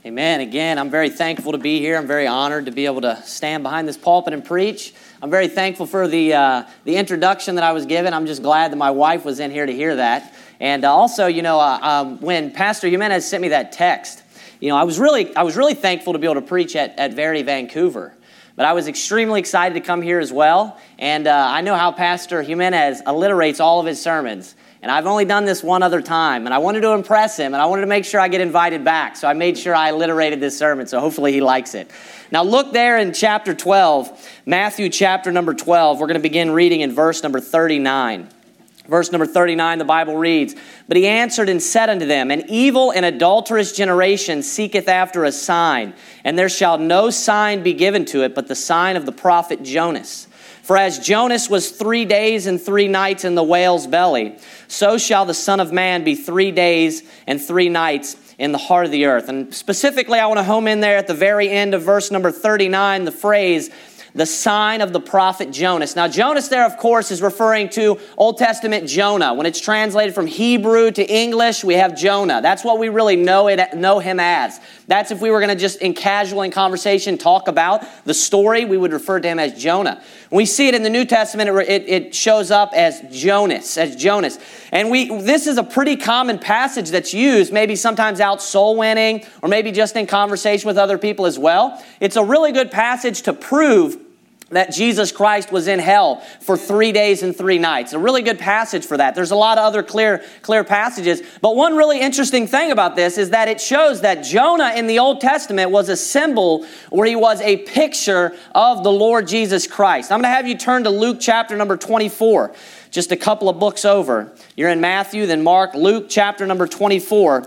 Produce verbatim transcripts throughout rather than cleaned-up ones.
Amen. Again, I'm very thankful to be here. I'm very honored to be able to stand behind this pulpit and preach. I'm very thankful for the uh, the introduction that I was given. I'm just glad that my wife was in here to hear that. And uh, also, you know, uh, um, when Pastor Jimenez sent me that text, you know, I was really I was really thankful to be able to preach at, at Verity Vancouver. But I was extremely excited to come here as well. And uh, I know how Pastor Jimenez alliterates all of his sermons. And I've only done this one other time, and I wanted to impress him, and I wanted to make sure I get invited back. So I made sure I alliterated this sermon, so hopefully he likes it. Now look there in chapter twelve, Matthew chapter number twelve. We're going to begin reading in verse number thirty-nine. Verse number thirty-nine, the Bible reads, "But he answered and said unto them, An evil and adulterous generation seeketh after a sign, and there shall no sign be given to it, but the sign of the prophet Jonas. For as Jonas was three days and three nights in the whale's belly, so shall the Son of Man be three days and three nights in the heart of the earth." And specifically, I want to home in there at the very end of verse number thirty-nine, the phrase, the sign of the prophet Jonas. Now, Jonas there, of course, is referring to Old Testament Jonah. When it's translated from Hebrew to English, we have Jonah. That's what we really know it, know him as. That's if we were going to just in casual in conversation talk about the story, we would refer to him as Jonah. When we see it in the New Testament, it, it shows up as Jonas, as Jonas. And we this is a pretty common passage that's used, maybe sometimes out soul winning, or maybe just in conversation with other people as well. It's a really good passage to prove that Jesus Christ was in hell for three days and three nights. A really good passage for that. There's a lot of other clear, clear passages. But one really interesting thing about this is that it shows that Jonah in the Old Testament was a symbol, or he was a picture of the Lord Jesus Christ. I'm going to have you turn to Luke chapter number twenty-four, just a couple of books over. You're in Matthew, then Mark, Luke chapter number twenty-four.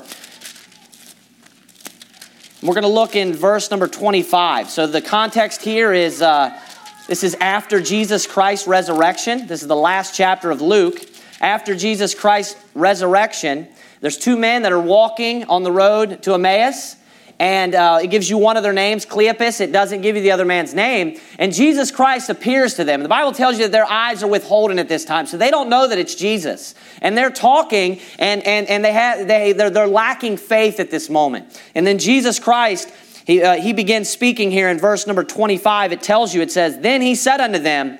We're going to look in verse number twenty-five. So the context here is... Uh, This is after Jesus Christ's resurrection. This is the last chapter of Luke. After Jesus Christ's resurrection, there's two men that are walking on the road to Emmaus. And uh, it gives you one of their names, Cleopas. It doesn't give you the other man's name. And Jesus Christ appears to them. The Bible tells you that their eyes are withholden at this time. So they don't know that it's Jesus. And they're talking, and, and, and they have, they, they're, they're lacking faith at this moment. And then Jesus Christ... He, uh, he begins speaking here in verse number twenty-five. It tells you, it says, "Then he said unto them,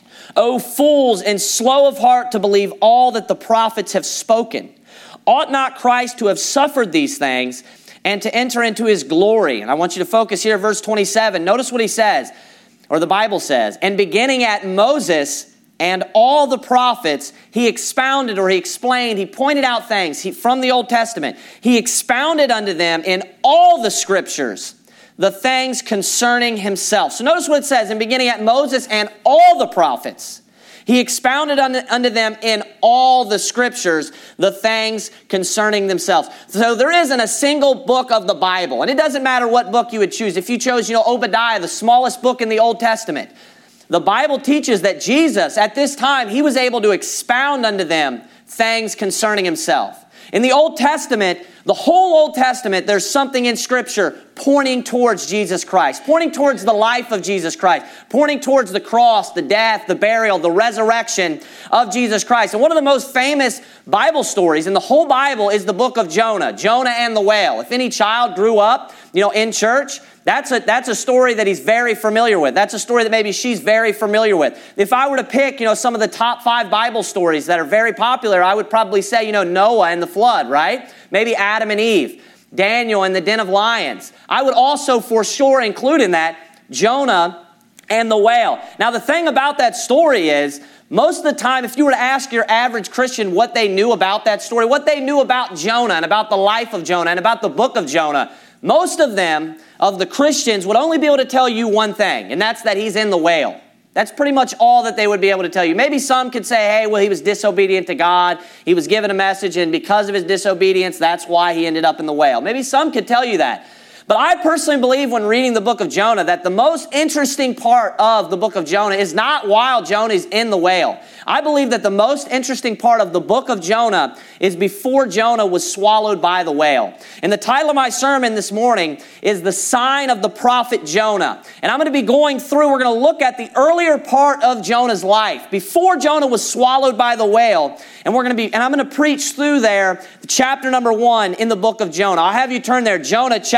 O fools, and slow of heart to believe all that the prophets have spoken. Ought not Christ to have suffered these things and to enter into his glory?" And I want you to focus here, verse twenty-seven. Notice what he says, or the Bible says, "And beginning at Moses and all the prophets, he expounded," or he explained, he pointed out things he, from the Old Testament. "He expounded unto them in all the scriptures the things concerning himself." So notice what it says, "And beginning at Moses and all the prophets, he expounded unto, unto them in all the scriptures the things concerning themselves." So there isn't a single book of the Bible. And it doesn't matter what book you would choose. If you chose, you know, Obadiah, the smallest book in the Old Testament, the Bible teaches that Jesus, at this time, he was able to expound unto them things concerning himself. In the Old Testament, the whole Old Testament, there's something in Scripture pointing towards Jesus Christ, pointing towards the life of Jesus Christ, pointing towards the cross, the death, the burial, the resurrection of Jesus Christ. And one of the most famous Bible stories in the whole Bible is the book of Jonah, Jonah and the whale. If any child grew up, you know, in church, That's a, that's a story that he's very familiar with. That's a story that maybe she's very familiar with. If I were to pick, you know, some of the top five Bible stories that are very popular, I would probably say, you know, Noah and the flood, right? Maybe Adam and Eve, Daniel and the den of lions. I would also for sure include in that Jonah and the whale. Now, the thing about that story is, most of the time, if you were to ask your average Christian what they knew about that story, what they knew about Jonah and about the life of Jonah and about the book of Jonah, most of them, of the Christians, would only be able to tell you one thing, and that's that he's in the whale. That's pretty much all that they would be able to tell you. Maybe some could say, hey, well, he was disobedient to God. He was given a message, and because of his disobedience, that's why he ended up in the whale. Maybe some could tell you that. But I personally believe when reading the book of Jonah that the most interesting part of the book of Jonah is not while Jonah is in the whale. I believe that the most interesting part of the book of Jonah is before Jonah was swallowed by the whale. And the title of my sermon this morning is The Sign of the Prophet Jonah. And I'm going to be going through, we're going to look at the earlier part of Jonah's life, before Jonah was swallowed by the whale. And we're going to be, and I'm going to preach through there, chapter number one in the book of Jonah. I'll have you turn there, Jonah chapter number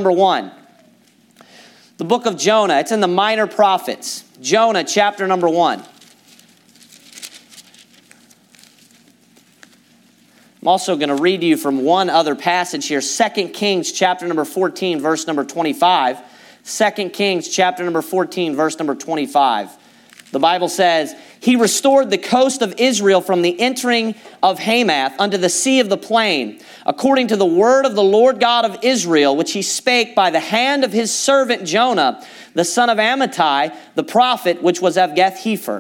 number one. The book of Jonah. It's in the Minor Prophets. Jonah, chapter number one. I'm also going to read to you from one other passage here. Second Kings, chapter number fourteen, verse number twenty-five. Second Kings, chapter number fourteen, verse number twenty-five. The Bible says, He restored the coast of Israel from the entering of Hamath unto the sea of the plain, according to the word of the Lord God of Israel, which he spake by the hand of his servant Jonah, the son of Amittai, the prophet, which was of Gath-hepher.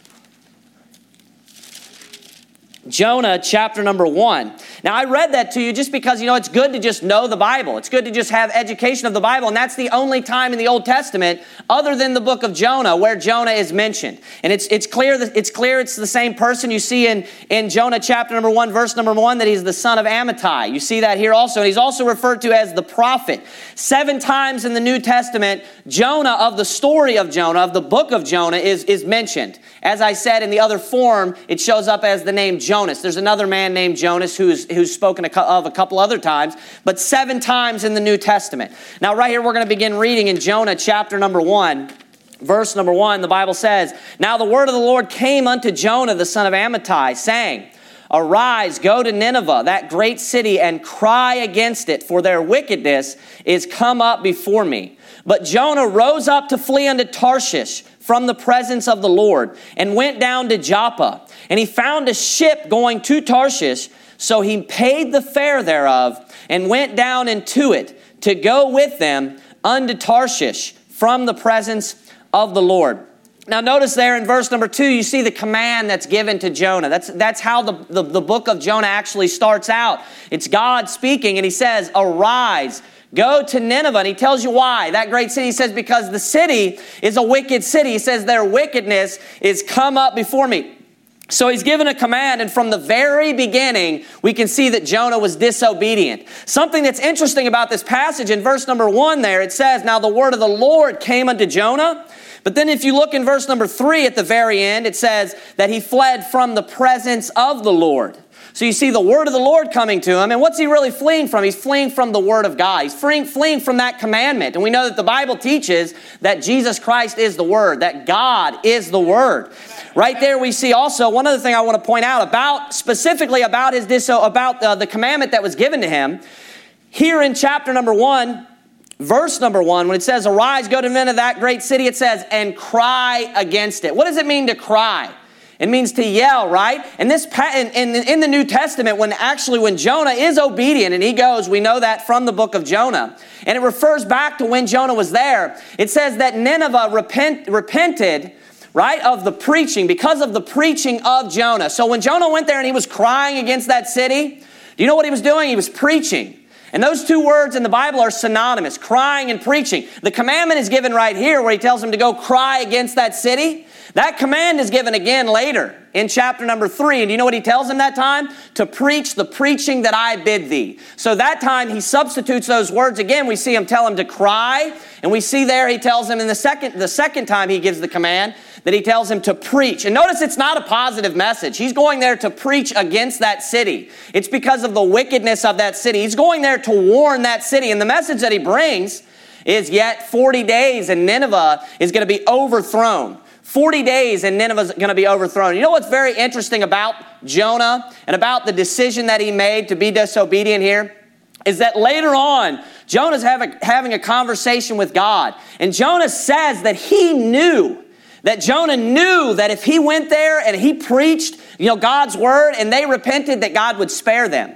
Jonah chapter number one. Now, I read that to you just because, you know, it's good to just know the Bible. It's good to just have education of the Bible, and that's the only time in the Old Testament, other than the book of Jonah, where Jonah is mentioned. And it's it's clear that it's clear it's the same person. You see in, in Jonah chapter number one, verse number one, that he's the son of Amittai. You see that here also. And he's also referred to as the prophet. Seven times in the New Testament, Jonah, of the story of Jonah, of the book of Jonah, is, is mentioned. As I said, in the other form, it shows up as the name Jonas. There's another man named Jonas who's, who's spoken of a couple other times, but seven times in the New Testament. Now, right here, we're going to begin reading in Jonah chapter number one. Verse number one, the Bible says, Now the word of the Lord came unto Jonah, the son of Amittai, saying, Arise, go to Nineveh, that great city, and cry against it, for their wickedness is come up before me. But Jonah rose up to flee unto Tarshish from the presence of the Lord, and went down to Joppa. And he found a ship going to Tarshish, so he paid the fare thereof, and went down into it to go with them unto Tarshish from the presence of the Lord. Now notice there in verse number two, you see the command that's given to Jonah. That's, that's how the, the, the book of Jonah actually starts out. It's God speaking, and he says, Arise, go to Nineveh. And he tells you why. That great city, he says, because the city is a wicked city. He says, their wickedness is come up before me. So he's given a command, and from the very beginning, we can see that Jonah was disobedient. Something that's interesting about this passage, in verse number one there, it says, Now the word of the Lord came unto Jonah. But then if you look in verse number three at the very end, it says that he fled from the presence of the Lord. So you see the word of the Lord coming to him. And what's he really fleeing from? He's fleeing from the word of God. He's fleeing, fleeing from that commandment. And we know that the Bible teaches that Jesus Christ is the word, that God is the word. Right there we see also one other thing I want to point out about, specifically about his diso- about uh, the commandment that was given to him. Here in chapter number one, verse number one, when it says, Arise, go to Nineveh, that great city, it says, and cry against it. What does it mean to cry? It means to yell, right? And this in, in, in the New Testament, when actually when Jonah is obedient and he goes, we know that from the book of Jonah. And it refers back to when Jonah was there. It says that Nineveh repent, repented, right, of the preaching, because of the preaching of Jonah. So when Jonah went there and he was crying against that city, do you know what he was doing? He was preaching. And those two words in the Bible are synonymous, crying and preaching. The commandment is given right here where he tells him to go cry against that city. That command is given again later in chapter number three. And do you know what he tells him that time? To preach the preaching that I bid thee. So that time he substitutes those words again. We see him tell him to cry. And we see there he tells him in the second, the second time he gives the command that he tells him to preach. And notice it's not a positive message. He's going there to preach against that city. It's because of the wickedness of that city. He's going there to warn that city. And the message that he brings is yet forty days and Nineveh is going to be overthrown. forty days and Nineveh is going to be overthrown. You know what's very interesting about Jonah and about the decision that he made to be disobedient here? Is that later on, Jonah's having, having a conversation with God. And Jonah says that he knew That Jonah knew that if he went there and he preached, you know, God's word and they repented, that God would spare them.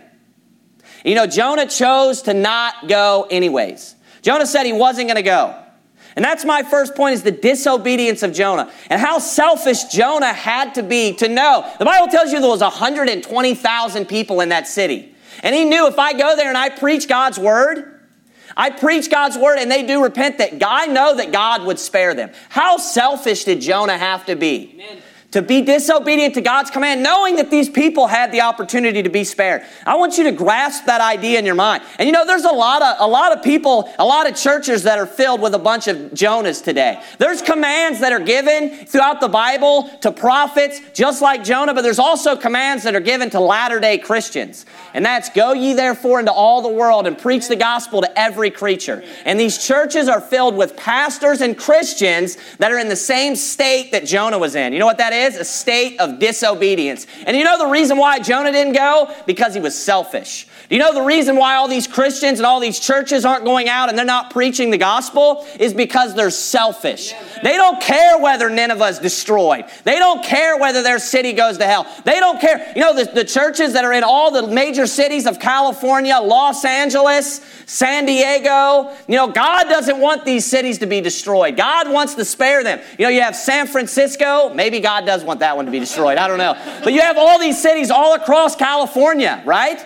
You know, Jonah chose to not go anyways. Jonah said he wasn't going to go. And that's my first point, is the disobedience of Jonah. And how selfish Jonah had to be to know. The Bible tells you there was one hundred twenty thousand people in that city. And he knew, if I go there and I preach God's word, I preach God's word and they do repent, that I know that God would spare them. How selfish did Jonah have to be? Amen. to be disobedient to God's command, knowing that these people had the opportunity to be spared. I want you to grasp that idea in your mind. And you know, there's a lot of a lot of people, a lot of churches that are filled with a bunch of Jonahs today. There's commands that are given throughout the Bible to prophets, just like Jonah, but there's also commands that are given to latter-day Christians. And that's, go ye therefore into all the world and preach the gospel to every creature. And these churches are filled with pastors and Christians that are in the same state that Jonah was in. You know what that is? Is a state of disobedience. And you know the reason why Jonah didn't go? Because he was selfish. Do you know the reason why all these Christians and all these churches aren't going out and they're not preaching the gospel? Is because they're selfish. They don't care whether Nineveh is destroyed. They don't care whether their city goes to hell. They don't care. You know, the, the churches that are in all the major cities of California, Los Angeles, San Diego, you know, God doesn't want these cities to be destroyed. God wants to spare them. You know, you have San Francisco. Maybe God does want that one to be destroyed. I don't know. But you have all these cities all across California, right?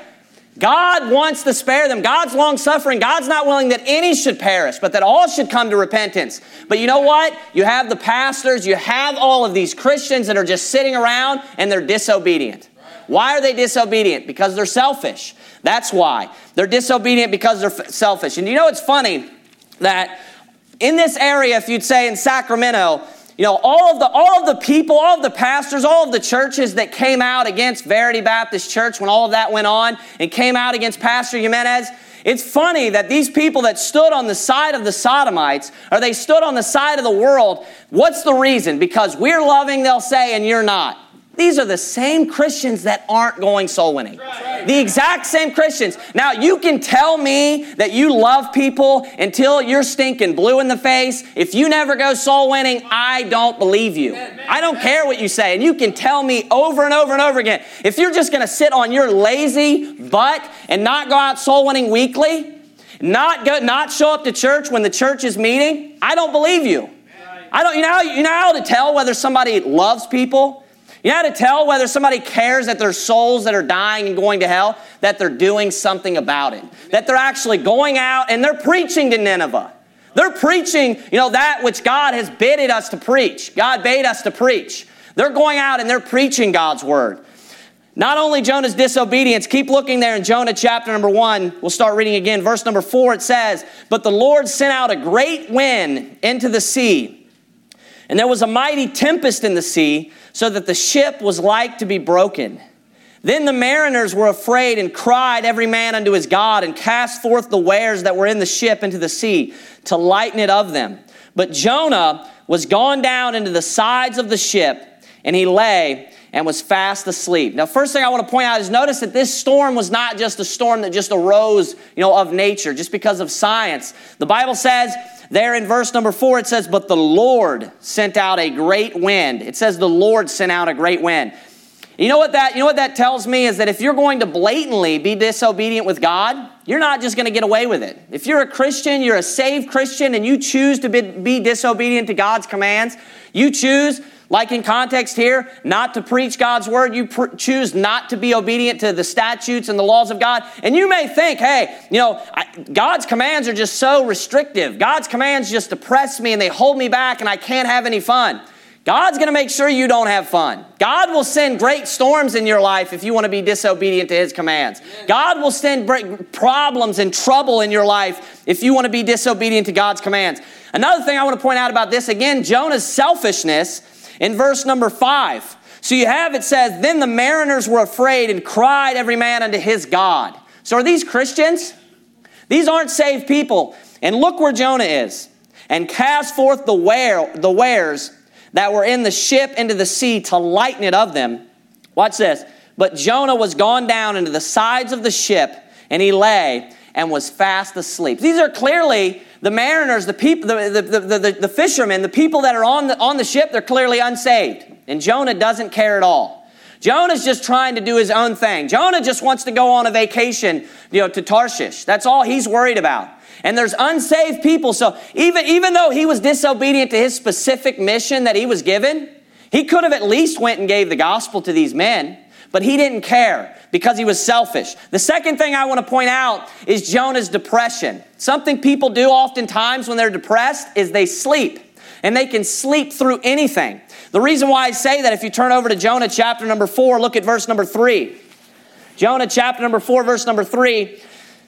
God wants to spare them. God's long-suffering. God's not willing that any should perish, but that all should come to repentance. But you know what? You have the pastors, you have all of these Christians that are just sitting around and they're disobedient. Why are they disobedient? Because they're selfish. That's why. They're disobedient because they're f- selfish. And you know, it's funny that in this area, if you'd say in Sacramento, you know, all of the all of the people, all of the pastors, all of the churches that came out against Verity Baptist Church when all of that went on and came out against Pastor Jimenez, it's funny that these people that stood on the side of the Sodomites, or they stood on the side of the world, what's the reason? Because we're loving, they'll say, and you're not. These are the same Christians that aren't going soul winning. Right. The exact same Christians. Now, you can tell me that you love people until you're stinking blue in the face. If you never go soul winning, I don't believe you. I don't care what you say. And you can tell me over and over and over again. If you're just going to sit on your lazy butt and not go out soul winning weekly, not go, not show up to church when the church is meeting, I don't believe you. I don't. You know, you know how to tell whether somebody loves people? You know how to tell whether somebody cares that there's souls that are dying and going to hell? That they're doing something about it. That they're actually going out and they're preaching to Nineveh. They're preaching, you know, that which God has bidded us to preach. God bade us to preach. They're going out and they're preaching God's word. Not only Jonah's disobedience, keep looking there in Jonah chapter number one. We'll start reading again. Verse number four, it says, "But the Lord sent out a great wind into the sea, and there was a mighty tempest in the sea, so that the ship was like to be broken. Then the mariners were afraid and cried every man unto his God and cast forth the wares that were in the ship into the sea to lighten it of them. But Jonah was gone down into the sides of the ship, and he lay and was fast asleep." Now, first thing I want to point out is notice that this storm was not just a storm that just arose, you know, of nature, just because of science. The Bible says there in verse number four, it says, "But the Lord sent out a great wind." It says the Lord sent out a great wind. You know what that, you know what that tells me is that if you're going to blatantly be disobedient with God, you're not just going to get away with it. If you're a Christian, you're a saved Christian, and you choose to be, be disobedient to God's commands, you choose, like in context here, not to preach God's word. You pr- choose not to be obedient to the statutes and the laws of God. And you may think, hey, you know, I, God's commands are just so restrictive. God's commands just oppress me and they hold me back and I can't have any fun. God's going to make sure you don't have fun. God will send great storms in your life if you want to be disobedient to His commands. God will send problems and trouble in your life if you want to be disobedient to God's commands. Another thing I want to point out about this, again, Jonah's selfishness in verse number five. So you have, it says, "Then the mariners were afraid and cried every man unto his God." So are these Christians? These aren't saved people. And look where Jonah is. "And cast forth the ware, the wares that were in the ship into the sea to lighten it of them." Watch this. "But Jonah was gone down into the sides of the ship, and he lay and was fast asleep." These are clearly the mariners, the people, the, the, the, the, the fishermen, the people that are on the, on the ship, they're clearly unsaved. And Jonah doesn't care at all. Jonah's just trying to do his own thing. Jonah just wants to go on a vacation, you know, to Tarshish. That's all he's worried about. And there's unsaved people. So even, even though he was disobedient to his specific mission that he was given, he could have at least went and gave the gospel to these men. But he didn't care because he was selfish. The second thing I want to point out is Jonah's depression. Something people do oftentimes when they're depressed is they sleep. and they can sleep through anything. The reason why I say that, if you turn over to Jonah chapter number four, look at verse number three. Jonah chapter number four, verse number three.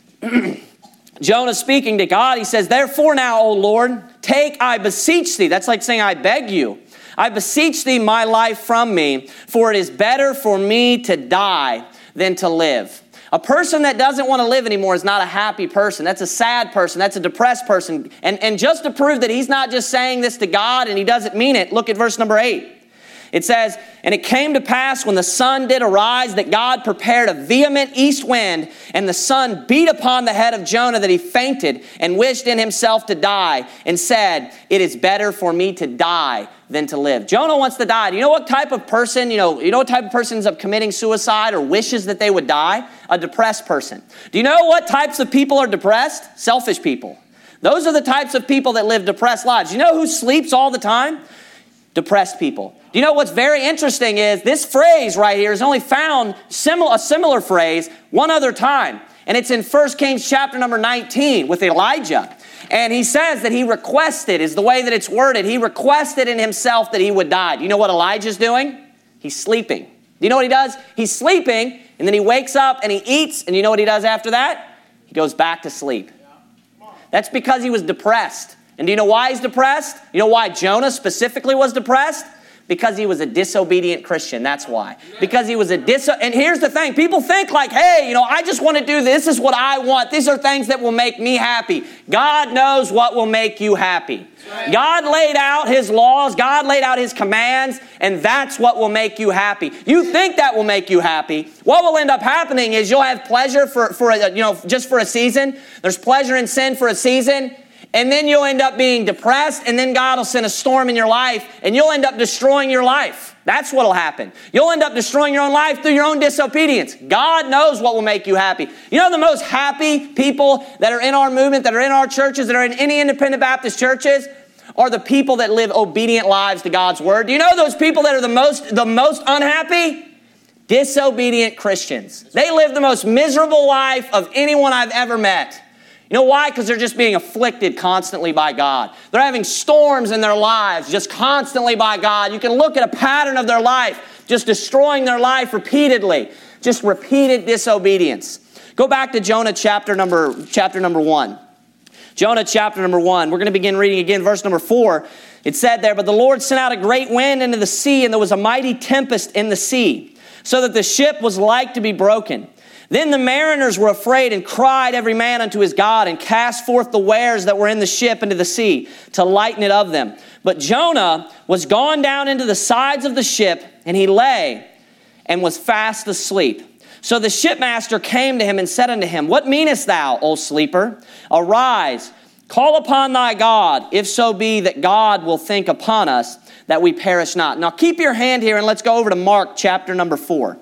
Jonah speaking to God, he says, therefore now, O Lord, take, I beseech thee. That's like saying, I beg you. I beseech thee my life from me, for it is better for me to die than to live. A person that doesn't want to live anymore is not a happy person. That's a sad person. That's a depressed person. And, and just to prove that he's not just saying this to God and he doesn't mean it, look at verse number eight. It says, and it came to pass when the sun did arise that God prepared a vehement east wind, and the sun beat upon the head of Jonah that he fainted and wished in himself to die, and said, it is better for me to die than to live. Jonah wants to die. Do you know what type of person, you know, you know what type of person ends up committing suicide or wishes that they would die? A depressed person. Do you know what types of people are depressed? Selfish people. Those are the types of people that live depressed lives. You know who sleeps all the time? Depressed people. Do you know what's very interesting is this phrase right here is only found similar, a similar phrase one other time. And it's in First Kings chapter number nineteen with Elijah. And he says that he requested, is the way that it's worded, he requested in himself that he would die. Do you know what Elijah's doing? He's sleeping. Do you know what he does? He's sleeping, and then he wakes up and he eats, and you know what he does after that? He goes back to sleep. That's because he was depressed. And do you know why he's depressed? You know why Jonah specifically was depressed? Because he was a disobedient Christian. That's why. Because he was a dis. And here's the thing. People think like, hey, you know, I just want to do this. This is what I want. These are things that will make me happy. God knows what will make you happy. God laid out His laws. God laid out His commands. And that's what will make you happy. You think that will make you happy. What will end up happening is you'll have pleasure for, for a, you know, just for a season. There's pleasure in sin for a season. And then you'll end up being depressed, and then God will send a storm in your life, and you'll end up destroying your life. That's what will happen. You'll end up destroying your own life through your own disobedience. God knows what will make you happy. You know the most happy people that are in our movement, that are in our churches, that are in any independent Baptist churches, are the people that live obedient lives to God's Word. Do you know those people that are the most, the most unhappy? Disobedient Christians. They live the most miserable life of anyone I've ever met. You know why? Because they're just being afflicted constantly by God. They're having storms in their lives just constantly by God. You can look at a pattern of their life, just destroying their life repeatedly. Just repeated disobedience. Go back to Jonah chapter number, chapter number one. Jonah chapter number one. We're going to begin reading again verse number four. It said there, but the Lord sent out a great wind into the sea, and there was a mighty tempest in the sea, so that the ship was like to be broken. Then the mariners were afraid and cried every man unto his God, and cast forth the wares that were in the ship into the sea to lighten it of them. But Jonah was gone down into the sides of the ship, and he lay and was fast asleep. So the shipmaster came to him and said unto him, what meanest thou, O sleeper? Arise, call upon thy God, if so be that God will think upon us, that we perish not. Now keep your hand here, and let's go over to Mark chapter number four.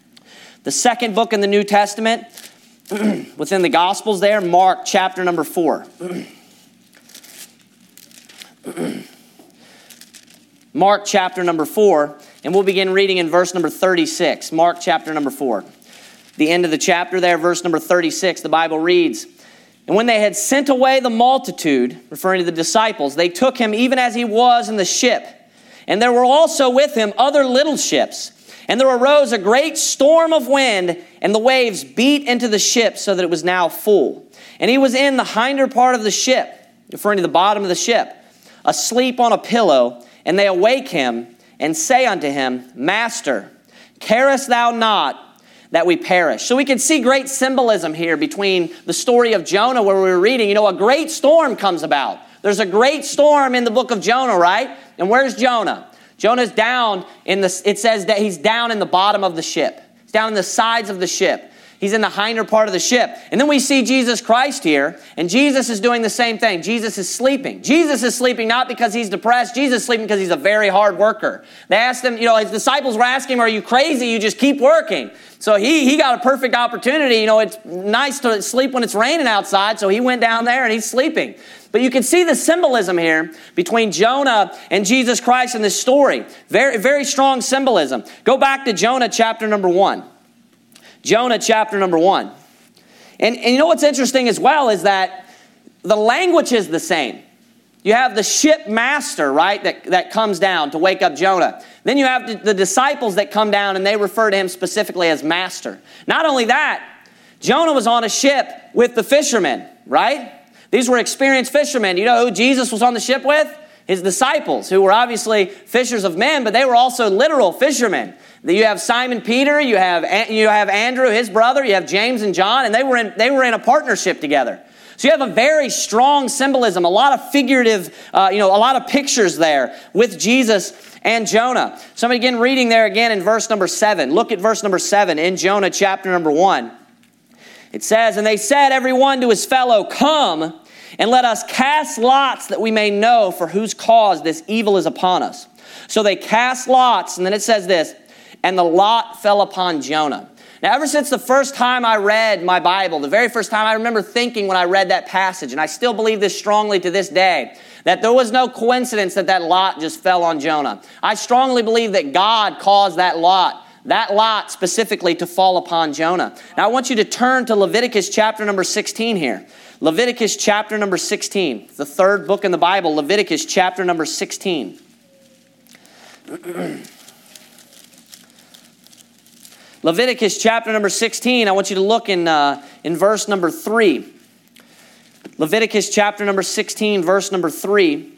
The second book in the New Testament, within the Gospels there, Mark chapter number four. Mark chapter number four, and we'll begin reading in verse number thirty-six. Mark chapter number four. The end of the chapter there, verse number thirty-six, the Bible reads, and when they had sent away the multitude, referring to the disciples, they took him even as he was in the ship. And there were also with him other little ships. And there arose a great storm of wind, and the waves beat into the ship so that it was now full. And he was in the hinder part of the ship, referring to the bottom of the ship, asleep on a pillow. And they awake him and say unto him, Master, carest thou not that we perish? So we can see great symbolism here between the story of Jonah where we were reading. You know, a great storm comes about. There's a great storm in the book of Jonah, right? And where's Jonah? Jonah's down in the, it says that he's down in the bottom of the ship. He's down in the sides of the ship. He's in the hinder part of the ship. And then we see Jesus Christ here, and Jesus is doing the same thing. Jesus is sleeping. Jesus is sleeping not because he's depressed. Jesus is sleeping because he's a very hard worker. They asked him, you know, his disciples were asking him, are you crazy? You just keep working. So he, he got a perfect opportunity. You know, it's nice to sleep when it's raining outside, so he went down there and he's sleeping. But you can see the symbolism here between Jonah and Jesus Christ in this story. Very, very strong symbolism. Go back to Jonah chapter number one. Jonah chapter number one. And, and you know what's interesting as well is that the language is the same. You have the ship master, right, that, that comes down to wake up Jonah. Then you have the, the disciples that come down, and they refer to him specifically as master. Not only that, Jonah was on a ship with the fishermen, right? These were experienced fishermen. You know who Jesus was on the ship with? His disciples, who were obviously fishers of men, but they were also literal fishermen. You have Simon Peter, you have, you have Andrew, his brother, you have James and John, and they were in, they were in a partnership together. So you have a very strong symbolism, a lot of figurative, uh, you know, a lot of pictures there with Jesus and Jonah. So I'm again reading there again in verse number seven. Look at verse number seven in Jonah chapter number one. It says, "And they said every one to his fellow, 'Come, and let us cast lots that we may know for whose cause this evil is upon us.' So they cast lots," and then it says this, "and the lot fell upon Jonah." Now, ever since the first time I read my Bible, the very first time, I remember thinking when I read that passage, and I still believe this strongly to this day, that there was no coincidence that that lot just fell on Jonah. I strongly believe that God caused that lot, that lot specifically, to fall upon Jonah. Now, I want you to turn to Leviticus chapter number sixteen here. Leviticus chapter number sixteen, the third book in the Bible, Leviticus chapter number sixteen. Leviticus chapter number sixteen, I want you to look in, uh, in verse number three. Leviticus chapter number sixteen, verse number three.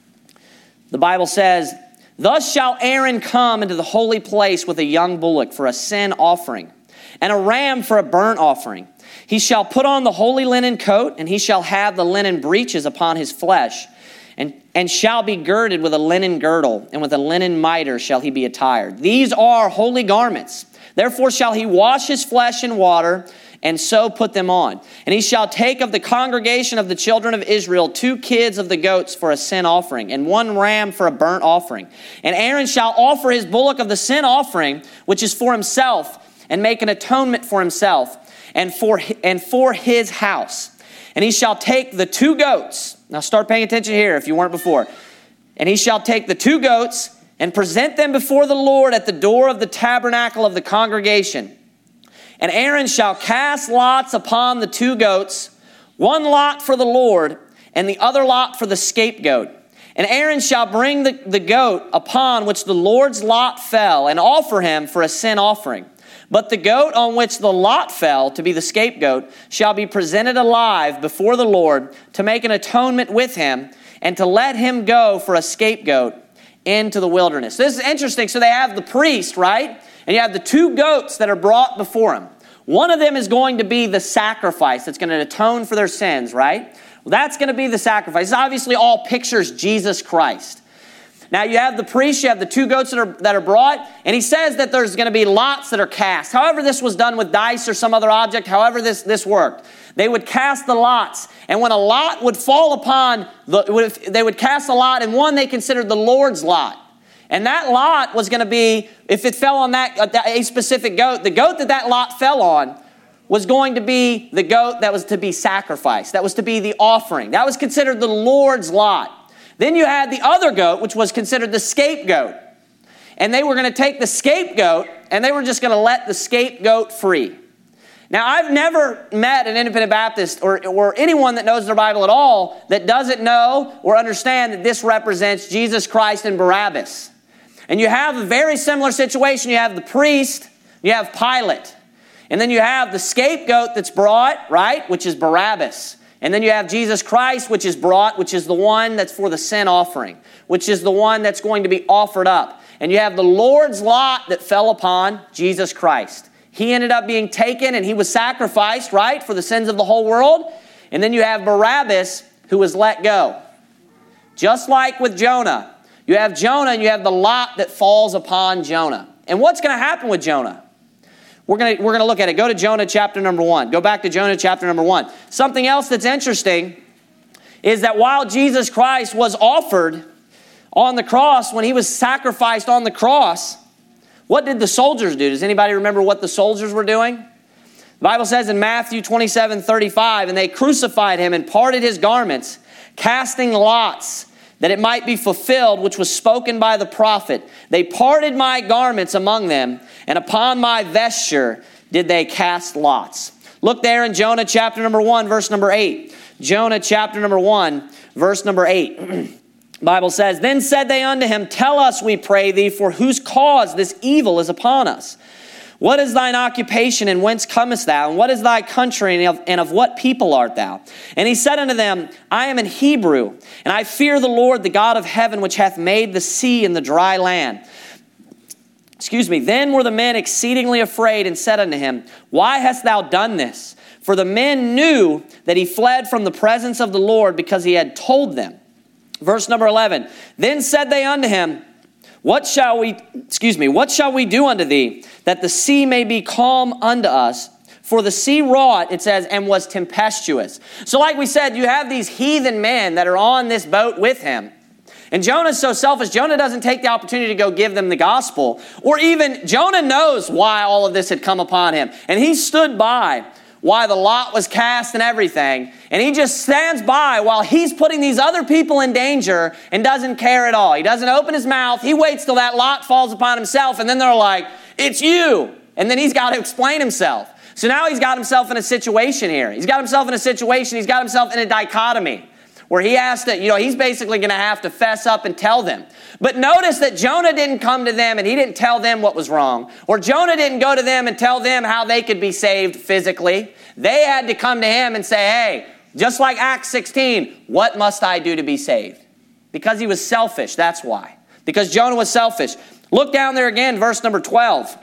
The Bible says, "Thus shall Aaron come into the holy place with a young bullock for a sin offering, and a ram for a burnt offering. He shall put on the holy linen coat, and he shall have the linen breeches upon his flesh, and, and shall be girded with a linen girdle, and with a linen mitre shall he be attired. These are holy garments. Therefore shall he wash his flesh in water, and so put them on. And he shall take of the congregation of the children of Israel two kids of the goats for a sin offering, and one ram for a burnt offering. And Aaron shall offer his bullock of the sin offering, which is for himself, and make an atonement for himself, and for, and for his house. And he shall take the two goats." Now start paying attention here if you weren't before. "And he shall take the two goats, and present them before the Lord at the door of the tabernacle of the congregation. And Aaron shall cast lots upon the two goats, one lot for the Lord, and the other lot for the scapegoat. And Aaron shall bring the, the goat upon which the Lord's lot fell, and offer him for a sin offering. But the goat on which the lot fell, to be the scapegoat, shall be presented alive before the Lord to make an atonement with him, and to let him go for a scapegoat into the wilderness." This is interesting. So they have the priest, right? And you have the two goats that are brought before him. One of them is going to be the sacrifice that's going to atone for their sins, right? Well, that's going to be the sacrifice. This obviously all pictures Jesus Christ. Now you have the priest, you have the two goats that are, that are brought, and he says that there's going to be lots that are cast. However this was done with dice or some other object, however this, this worked. They would cast the lots, and when a lot would fall upon, the, they would cast a lot, and one they considered the Lord's lot. And that lot was going to be, if it fell on that a specific goat, the goat that that lot fell on was going to be the goat that was to be sacrificed. That was to be the offering. That was considered the Lord's lot. Then you had the other goat, which was considered the scapegoat. And they were going to take the scapegoat, and they were just going to let the scapegoat free. Now, I've never met an independent Baptist or, or anyone that knows their Bible at all that doesn't know or understand that this represents Jesus Christ and Barabbas. And you have a very similar situation. You have the priest, you have Pilate. And then you have the scapegoat that's brought, right, which is Barabbas. And then you have Jesus Christ, which is brought, which is the one that's for the sin offering, which is the one that's going to be offered up. And you have the Lord's lot that fell upon Jesus Christ. He ended up being taken and he was sacrificed, right, for the sins of the whole world. And then you have Barabbas who was let go. Just like with Jonah. You have Jonah and you have the lot that falls upon Jonah. And what's going to happen with Jonah? We're going to, we're going to look at it. Go to Jonah chapter number one. Go back to Jonah chapter number one. Something else that's interesting is that while Jesus Christ was offered on the cross, when he was sacrificed on the cross, what did the soldiers do? Does anybody remember what the soldiers were doing? The Bible says in Matthew twenty-seven thirty-five, "And they crucified him and parted his garments, casting lots, that it might be fulfilled, which was spoken by the prophet. They parted my garments among them, and upon my vesture did they cast lots." Look there in Jonah chapter number one, verse number eight. Jonah chapter number one, Verse number eight. Bible says, then said they unto him, tell us, we pray thee, for whose cause this evil is upon us. What is thine occupation, and whence comest thou? And what is thy country, and of, and of what people art thou? And he said unto them, I am an Hebrew, and I fear the Lord, the God of heaven, which hath made the sea and the dry land. Excuse me. Then were the men exceedingly afraid, and said unto him, why hast thou done this? For the men knew that he fled from the presence of the Lord, because he had told them. Verse number eleven. Then said they unto him, What shall we, excuse me, what shall we do unto thee, that the sea may be calm unto us? For the sea wrought, it says, and was tempestuous. So like we said, you have these heathen men that are on this boat with him. And Jonah's so selfish, Jonah doesn't take the opportunity to go give them the gospel. Or even, Jonah knows why all of this had come upon him. And he stood by why the lot was cast and everything. And he just stands by while he's putting these other people in danger and doesn't care at all. He doesn't open his mouth. He waits till that lot falls upon himself. And then they're like, it's you. And then he's got to explain himself. So now he's got himself in a situation here. He's got himself in a situation. He's got himself in a dichotomy where he has to, you know, he's basically going to have to fess up and tell them. But notice that Jonah didn't come to them and he didn't tell them what was wrong. Or Jonah didn't go to them and tell them how they could be saved physically. They had to come to him and say, hey, just like Acts sixteen, what must I do to be saved? Because he was selfish, that's why. Because Jonah was selfish. Look down there again, verse number twelve.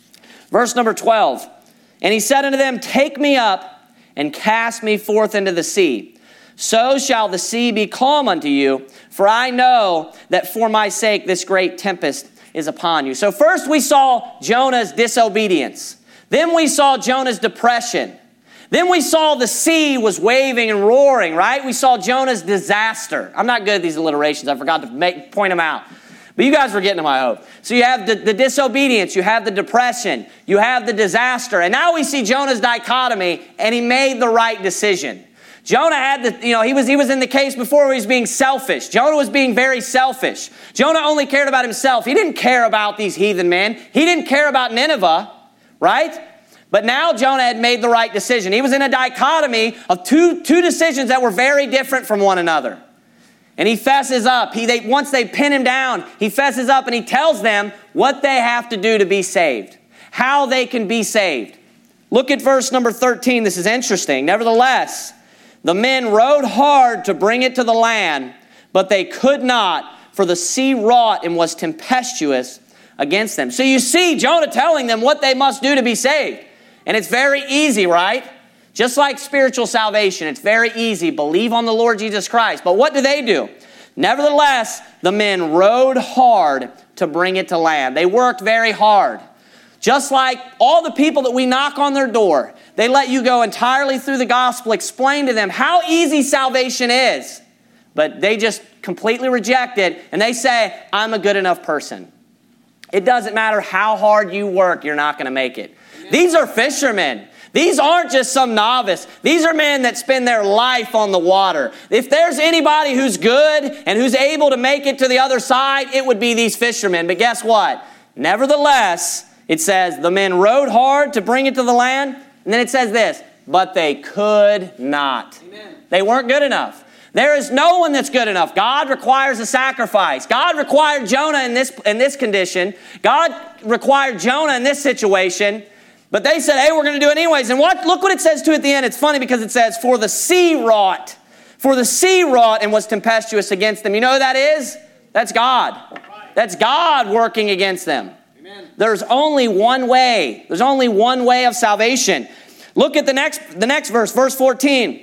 Verse number twelve. And he said unto them, take me up and cast me forth into the sea. So shall the sea be calm unto you, for I know that for my sake this great tempest is upon you. So first we saw Jonah's disobedience. Then we saw Jonah's depression. Then we saw the sea was waving and roaring, right? We saw Jonah's disaster. I'm not good at these alliterations. I forgot to make, point them out. But you guys were getting them, I hope. So you have the, the disobedience, you have the depression, you have the disaster. And now we see Jonah's dichotomy, and he made the right decision. Jonah had the, you know, he was, he was in the case before where he was being selfish. Jonah was being very selfish. Jonah only cared about himself. He didn't care about these heathen men. He didn't care about Nineveh, right? But now Jonah had made the right decision. He was in a dichotomy of two, two decisions that were very different from one another. And he fesses up. He, they, once they pin him down, he fesses up and he tells them what they have to do to be saved. How they can be saved. Look at verse number thirteen. This is interesting. Nevertheless, the men rowed hard to bring it to the land, but they could not, for the sea wrought and was tempestuous against them. So you see Jonah telling them what they must do to be saved. And it's very easy, right? Just like spiritual salvation, it's very easy. Believe on the Lord Jesus Christ. But what do they do? Nevertheless, the men rowed hard to bring it to land. They worked very hard. Just like all the people that we knock on their door, they let you go entirely through the gospel, explain to them how easy salvation is. But they just completely reject it, and they say, I'm a good enough person. It doesn't matter how hard you work, you're not going to make it. Amen. These are fishermen. These aren't just some novice. These are men that spend their life on the water. If there's anybody who's good and who's able to make it to the other side, it would be these fishermen. But guess what? Nevertheless, it says, the men rowed hard to bring it to the land. And then it says this, but they could not. Amen. They weren't good enough. There is no one that's good enough. God requires a sacrifice. God required Jonah in this, in this condition. God required Jonah in this situation. But they said, hey, we're going to do it anyways. And what, look what it says too at the end. It's funny because it says, for the sea wrought. For the sea wrought and was tempestuous against them. You know who that is? That's God. That's God working against them. Amen. There's only one way. There's only one way of salvation. Look at the next, the next verse, verse fourteen.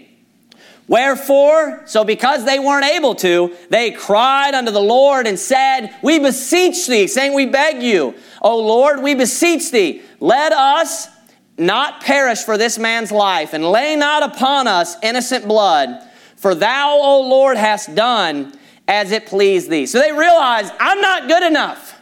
Wherefore, so because they weren't able to, they cried unto the Lord and said, we beseech thee, saying, we beg you, O Lord, we beseech thee, let us not perish for this man's life, and lay not upon us innocent blood, for thou, O Lord, hast done as it pleased thee. So they realize, I'm not good enough.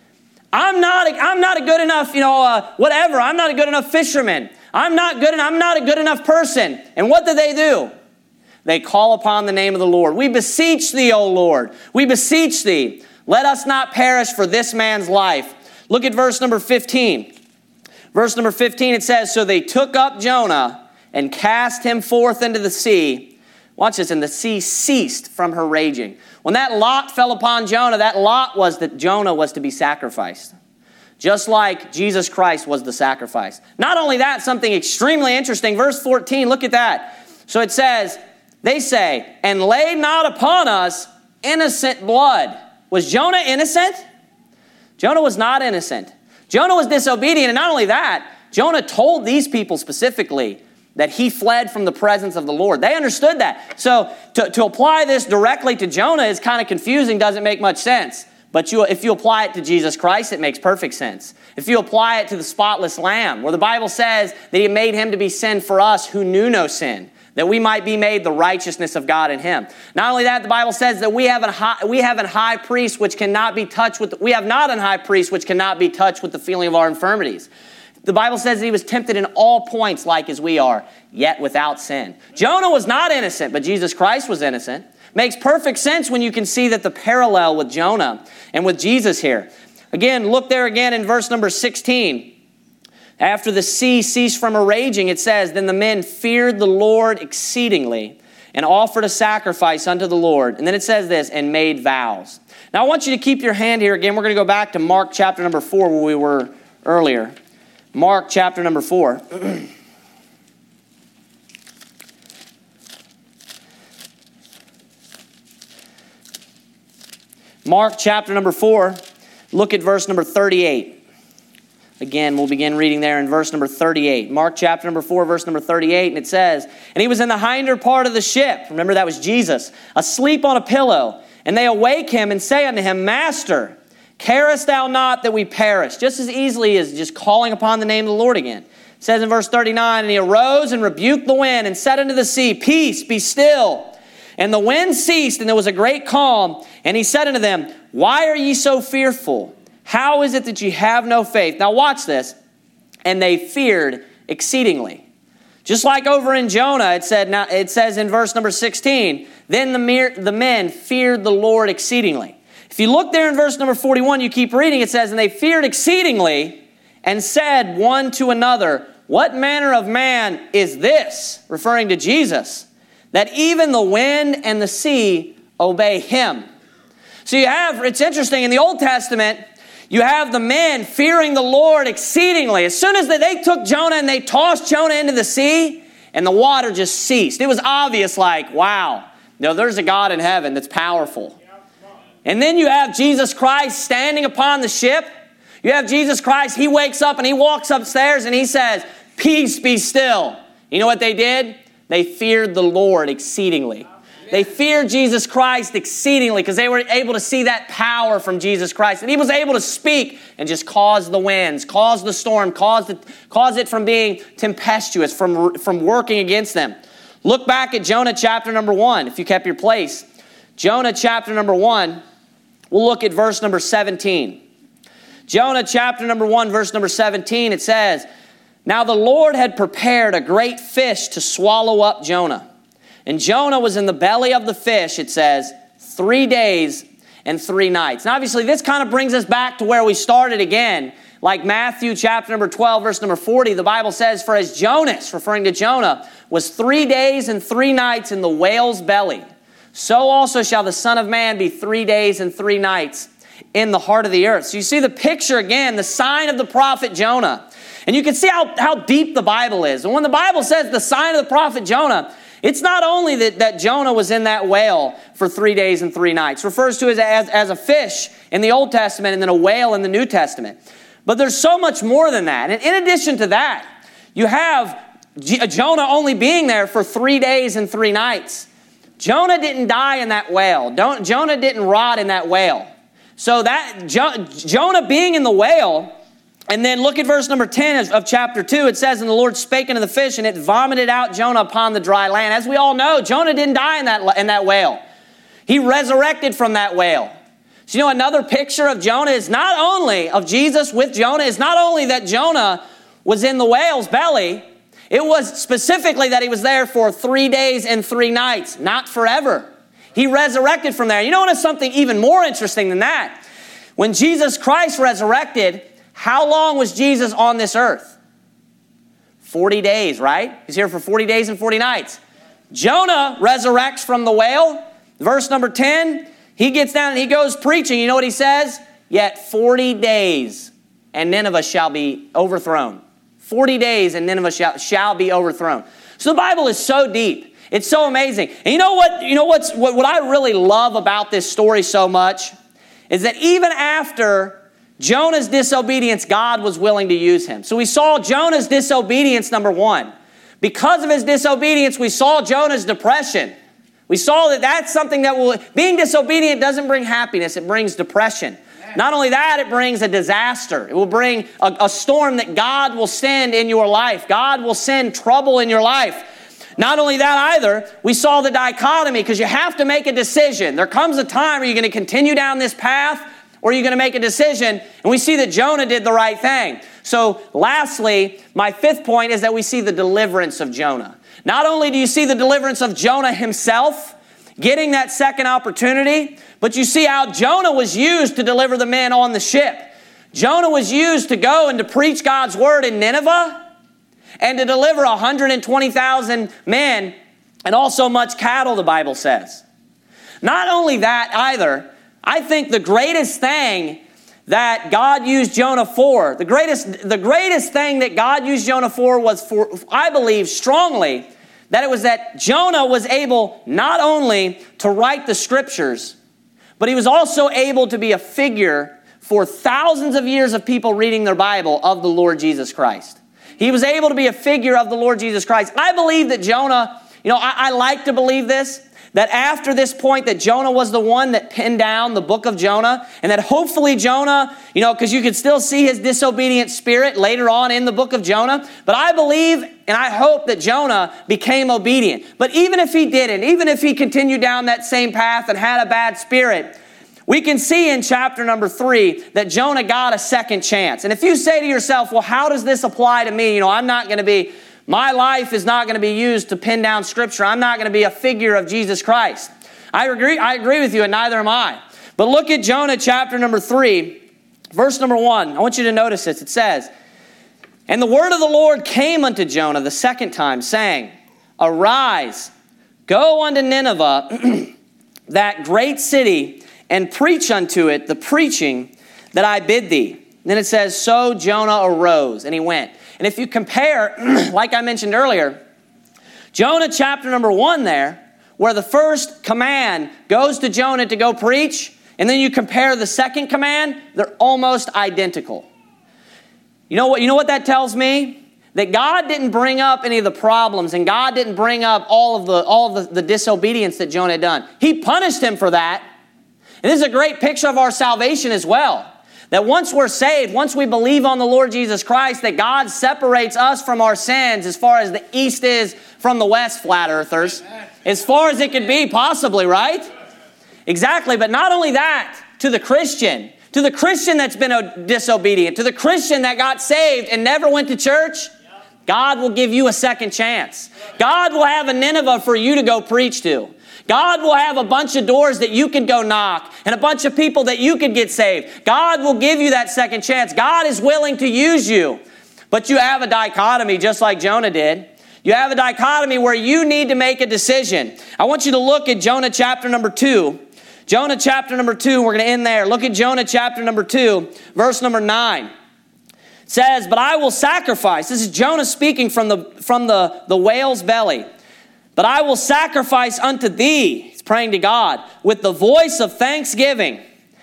I'm not, I'm not a good enough, you know, uh, whatever. I'm not a good enough fisherman. I'm not good, I'm not a good enough person. And what do they do? They call upon the name of the Lord. We beseech thee, O Lord. We beseech thee. Let us not perish for this man's life. Look at verse number fifteen. Verse number fifteen, it says, so they took up Jonah and cast him forth into the sea, Watch this. And the sea ceased from her raging. When that lot fell upon Jonah, that lot was that Jonah was to be sacrificed. Just like Jesus Christ was the sacrifice. Not only that, something extremely interesting. Verse fourteen, look at that. So it says, they say, and lay not upon us innocent blood. Was Jonah innocent? Jonah was not innocent. Jonah was disobedient. And not only that, Jonah told these people specifically that he fled from the presence of the Lord. They understood that. So to, to apply this directly to Jonah is kind of confusing, doesn't make much sense. But you, if you apply it to Jesus Christ, it makes perfect sense. If you apply it to the spotless Lamb, where the Bible says that he made him to be sin for us who knew no sin, that we might be made the righteousness of God in him. Not only that, the Bible says that we have a high, we have a high priest which cannot be touched with, we have not an high priest which cannot be touched with the feeling of our infirmities. The Bible says that he was tempted in all points like as we are, yet without sin. Jonah was not innocent, but Jesus Christ was innocent. Makes perfect sense when you can see that the parallel with Jonah and with Jesus here. Again, look there again in verse number sixteen. After the sea ceased from her raging, it says, then the men feared the Lord exceedingly and offered a sacrifice unto the Lord. And then it says this, and made vows. Now I want you to keep your hand here again. We're going to go back to Mark chapter number four where we were earlier. Mark chapter number four. Mark chapter number four. Look at verse number thirty-eight. Again, we'll begin reading there in verse number thirty-eight. Mark chapter number four, verse number thirty-eight. And it says, and he was in the hinder part of the ship. Remember, that was Jesus. Asleep on a pillow. And they awake him and say unto him, Master, carest thou not that we perish? Just as easily as just calling upon the name of the Lord again. It says in verse thirty-nine, and he arose and rebuked the wind and said unto the sea, Peace, be still. And the wind ceased, and there was a great calm. And he said unto them, Why are ye so fearful? How is it that ye have no faith? Now watch this. And they feared exceedingly. Just like over in Jonah, it said. Now it says in verse number sixteen, then the, mere, the men feared the Lord exceedingly. If you look there in verse number forty-one, you keep reading, it says, and they feared exceedingly and said one to another, What manner of man is this? Referring to Jesus. That even the wind and the sea obey him. So you have, it's interesting, in the Old Testament, you have the men fearing the Lord exceedingly. As soon as they, they took Jonah and they tossed Jonah into the sea, and the water just ceased. It was obvious, like, wow, you know, there's a God in heaven that's powerful. And then you have Jesus Christ standing upon the ship. You have Jesus Christ, he wakes up and he walks upstairs and he says, Peace, be still. You know what they did? They feared the Lord exceedingly. They feared Jesus Christ exceedingly because they were able to see that power from Jesus Christ. And he was able to speak and just cause the winds, cause the storm, cause, the, cause it from being tempestuous, from, from working against them. Look back at Jonah chapter number one, if you kept your place. Jonah chapter number one, we'll look at verse number seventeen. Jonah chapter number one, verse number seventeen, it says, Now the Lord had prepared a great fish to swallow up Jonah. And Jonah was in the belly of the fish, it says, three days and three nights. Now obviously this kind of brings us back to where we started again. Like Matthew chapter number twelve, verse number forty, the Bible says, For as Jonas, referring to Jonah, was three days and three nights in the whale's belly, so also shall the Son of Man be three days and three nights in the heart of the earth. So you see the picture again, the sign of the prophet Jonah. And you can see how, how deep the Bible is. And when the Bible says the sign of the prophet Jonah, it's not only that, that Jonah was in that whale for three days and three nights. It refers to it as, as a fish in the Old Testament and then a whale in the New Testament. But there's so much more than that. And in addition to that, you have Jonah only being there for three days and three nights. Jonah didn't die in that whale. Don't, Jonah didn't rot in that whale. So that jo- Jonah being in the whale, and then look at verse number ten of, of chapter two. It says, And the Lord spake unto the fish, and it vomited out Jonah upon the dry land. As we all know, Jonah didn't die in that, in that whale. He resurrected from that whale. So you know, another picture of Jonah is not only, of Jesus with Jonah, is not only that Jonah was in the whale's belly, it was specifically that he was there for three days and three nights, not forever. He resurrected from there. You know what is something even more interesting than that? When Jesus Christ resurrected, how long was Jesus on this earth? forty days, right? He's here for forty days and forty nights. Jonah resurrects from the whale. Verse number ten, he gets down and he goes preaching. You know what he says? Yet forty days and Nineveh shall be overthrown. forty days and Nineveh shall, shall be overthrown. So the Bible is so deep. It's so amazing. And you know what? You know what's what, what I really love about this story so much is that even after Jonah's disobedience, God was willing to use him. So we saw Jonah's disobedience, number one. Because of his disobedience, we saw Jonah's depression. We saw that that's something that will, being disobedient doesn't bring happiness, it brings depression. Not only that, it brings a disaster. It will bring a, a storm that God will send in your life. God will send trouble in your life. Not only that either, we saw the dichotomy because you have to make a decision. There comes a time, are you going to continue down this path or are you going to make a decision? And we see that Jonah did the right thing. So lastly, my fifth point is that we see the deliverance of Jonah. Not only do you see the deliverance of Jonah himself, getting that second opportunity, but you see how Jonah was used to deliver the men on the ship. Jonah was used to go and to preach God's word in Nineveh and to deliver one hundred twenty thousand men and also much cattle, the Bible says. Not only that either, I think the greatest thing that God used Jonah for, the greatest, the greatest thing that God used Jonah for was for, I believe strongly, that it was that Jonah was able not only to write the scriptures, but he was also able to be a figure for thousands of years of people reading their Bible of the Lord Jesus Christ. He was able to be a figure of the Lord Jesus Christ. I believe that Jonah, you know, I, I like to believe this, that after this point that Jonah was the one that pinned down the book of Jonah, and that hopefully Jonah, you know, because you could still see his disobedient spirit later on in the book of Jonah. But I believe and I hope that Jonah became obedient. But even if he didn't, even if he continued down that same path and had a bad spirit, we can see in chapter number three that Jonah got a second chance. And if you say to yourself, well, how does this apply to me? You know, I'm not going to be... My life is not going to be used to pin down Scripture. I'm not going to be a figure of Jesus Christ. I agree, I agree with you, and neither am I. But look at Jonah chapter number three, verse number one. I want you to notice this. It says, "And the word of the Lord came unto Jonah the second time, saying, Arise, go unto Nineveh, that great city, and preach unto it the preaching that I bid thee." And then it says, "So Jonah arose, and he went." And if you compare, like I mentioned earlier, Jonah chapter number one there, where the first command goes to Jonah to go preach, and then you compare the second command, they're almost identical. You know what, you know what that tells me? That God didn't bring up any of the problems, and God didn't bring up all of the, all of the, the disobedience that Jonah had done. He punished him for that. And this is a great picture of our salvation as well. That once we're saved, once we believe on the Lord Jesus Christ, that God separates us from our sins as far as the east is from the west, flat earthers. As far as it could be, possibly, right? Exactly, but not only that, to the Christian, to the Christian that's been disobedient, to the Christian that got saved and never went to church, God will give you a second chance. God will have a Nineveh for you to go preach to. God will have a bunch of doors that you can go knock and a bunch of people that you could get saved. God will give you that second chance. God is willing to use you. But you have a dichotomy just like Jonah did. You have a dichotomy where you need to make a decision. I want you to look at Jonah chapter number two. Jonah chapter number two, we're going to end there. Look at Jonah chapter number two, verse number nine. It says, "But I will sacrifice." This is Jonah speaking from the, from the, the whale's belly. "But I will sacrifice unto thee," he's praying to God, "with the voice of thanksgiving.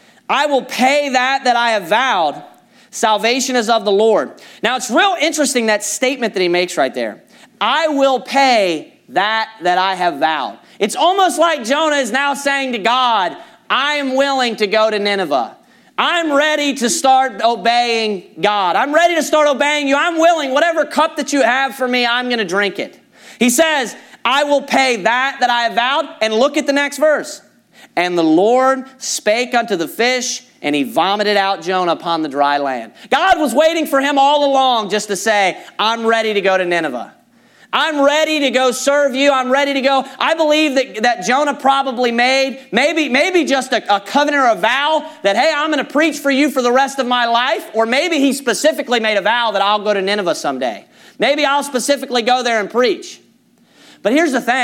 I will pay that that I have vowed. Salvation is of the Lord." Now it's real interesting, that statement that he makes right there. I will pay that that I have vowed. It's almost like Jonah is now saying to God, I am willing to go to Nineveh. I'm ready to start obeying God. I'm ready to start obeying you. I'm willing. Whatever cup that you have for me, I'm going to drink it. He says, I will pay that that I have vowed. And look at the next verse. "And the Lord spake unto the fish, and he vomited out Jonah upon the dry land." God was waiting for him all along just to say, I'm ready to go to Nineveh. I'm ready to go serve you. I'm ready to go. I believe that, that Jonah probably made maybe, maybe just a, a covenant or a vow that, hey, I'm going to preach for you for the rest of my life. Or maybe he specifically made a vow that I'll go to Nineveh someday. Maybe I'll specifically go there and preach. But here's the thing.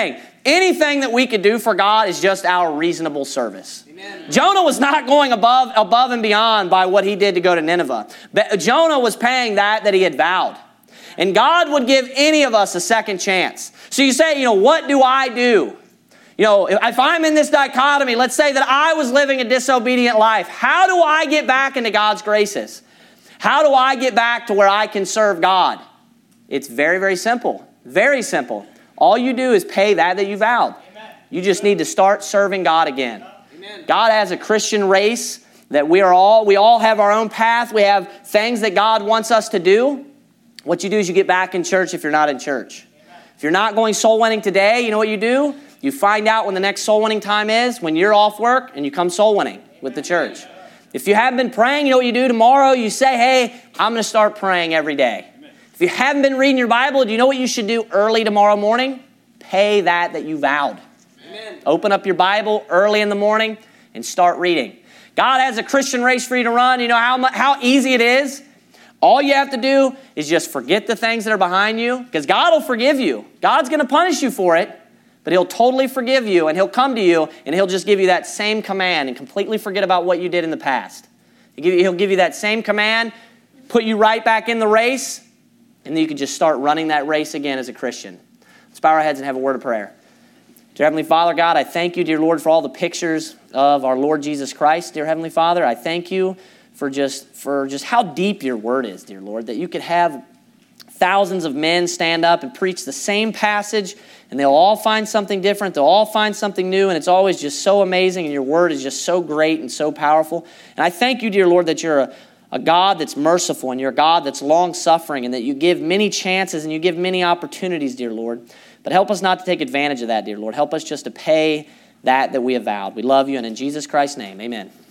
Anything that we could do for God is just our reasonable service. Amen. Jonah was not going above, above and beyond by what he did to go to Nineveh. But Jonah was paying that that he had vowed. And God would give any of us a second chance. So you say, you know, what do I do? You know, if I'm in this dichotomy, let's say that I was living a disobedient life. How do I get back into God's graces? How do I get back to where I can serve God? It's very, very simple. Very simple. All you do is pay that that you vowed. Amen. You just need to start serving God again. Amen. God has a Christian race that we are all, we all have our own path. We have things that God wants us to do. What you do is you get back in church if you're not in church. Amen. If you're not going soul winning today, you know what you do? You find out when the next soul winning time is, when you're off work, and you come soul winning with the church. If you haven't been praying, you know what you do tomorrow? You say, hey, I'm going to start praying every day. Amen. If you haven't been reading your Bible, do you know what you should do early tomorrow morning? Pay that that you vowed. Amen. Open up your Bible early in the morning and start reading. God has a Christian race for you to run. You know how, much, how easy it is? All you have to do is just forget the things that are behind you, because God will forgive you. God's going to punish you for it. But He'll totally forgive you, and He'll come to you, and He'll just give you that same command and completely forget about what you did in the past. He'll give you, he'll give you that same command, put you right back in the race, and then you can just start running that race again as a Christian. Let's bow our heads and have a word of prayer. Dear Heavenly Father, God, I thank you, dear Lord, for all the pictures of our Lord Jesus Christ. Dear Heavenly Father, I thank you for just, for just how deep your word is, dear Lord, that you could have thousands of men stand up and preach the same passage, and they'll all find something different. They'll all find something new, and it's always just so amazing, and your word is just so great and so powerful. And I thank you, dear Lord, that you're a, a God that's merciful, and you're a God that's long-suffering, and that you give many chances and you give many opportunities, dear Lord. But help us not to take advantage of that, dear Lord. Help us just to pay that that we have vowed. We love you, and in Jesus Christ's name, amen.